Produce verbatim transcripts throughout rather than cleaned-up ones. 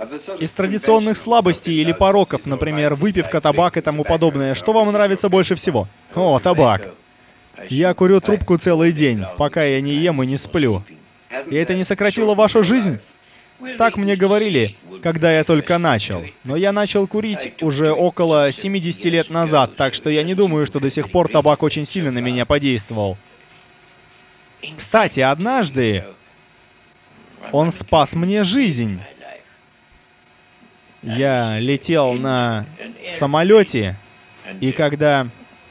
Из традиционных слабостей или пороков, например, выпивка, табак и тому подобное, что вам нравится больше всего? О, табак. Я курю трубку целый день, пока я не ем и не сплю. И это не сократило вашу жизнь? Так мне говорили, когда я только начал. Но я начал курить уже около семидесяти лет назад, так что я не думаю, что до сих пор табак очень сильно на меня подействовал. Кстати, однажды он спас мне жизнь. Я летел на самолете, и когда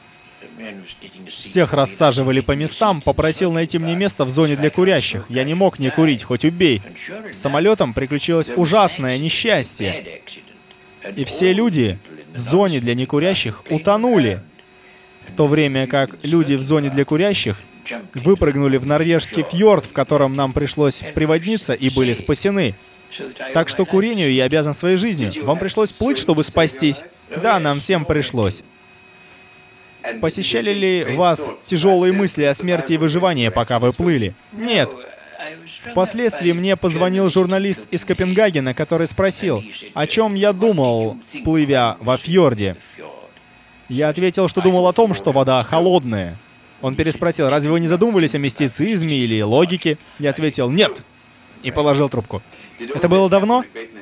всех рассаживали по местам, попросил найти мне место в зоне для курящих. Я не мог не курить, хоть убей. С самолетом приключилось ужасное несчастье. И все люди в зоне для некурящих утонули, в то время как люди в зоне для курящих выпрыгнули в норвежский фьорд, в котором нам пришлось приводниться, и были спасены. Так что курению я обязан своей жизнью. Вам пришлось плыть, чтобы спастись? Да, нам всем пришлось. Посещали ли вас тяжелые мысли о смерти и выживании, пока вы плыли? Нет. Впоследствии мне позвонил журналист из Копенгагена, который спросил, о чем я думал, плывя во фьорде. Я ответил, что думал о том, что вода холодная. Он переспросил, разве вы не задумывались о мистицизме или логике? Я ответил, нет. И положил трубку. Это было давно?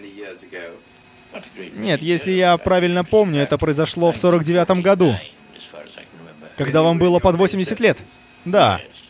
Нет, если я правильно помню, это произошло в сорок девятом году. Когда вам было под восемьдесят лет? Да.